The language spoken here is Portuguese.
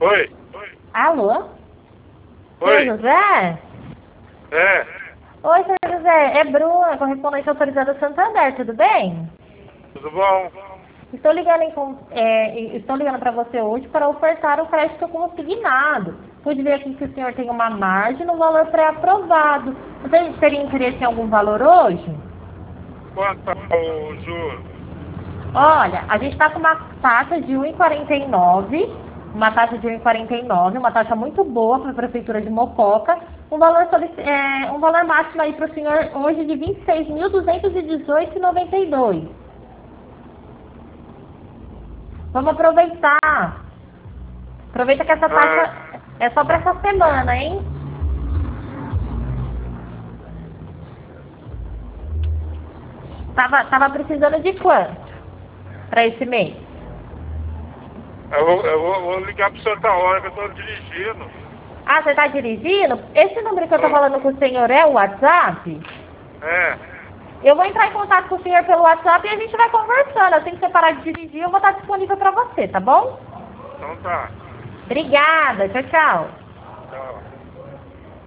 Oi. Alô? Oi. Senhor José? É. Oi, senhor José. É Bruna, correspondente autorizada Santander, tudo bem? Tudo bom? Estou ligando para você hoje para ofertar o crédito consignado. Pude ver aqui que o senhor tem uma margem no valor pré-aprovado. Você teria interesse em algum valor hoje? Quanto tá o juro? Olha, a gente está com uma taxa de 1,49, uma taxa de 1,49, uma taxa muito boa para a Prefeitura de Mococa, um valor máximo aí para o senhor hoje de R$ 26.218,92. Vamos aproveitar. Aproveita que essa taxa é só para essa semana, hein? Tava precisando de quanto para esse mês? Eu vou ligar pro senhor da hora que eu tô dirigindo. Ah, você está dirigindo? Esse número que eu estou falando com o senhor é o WhatsApp? É. Eu vou entrar em contato com o senhor pelo WhatsApp e a gente vai conversando. Assim que você parar de dirigir, eu vou estar disponível para você, tá bom? Então tá. Obrigada. Tchau, tchau. Tchau.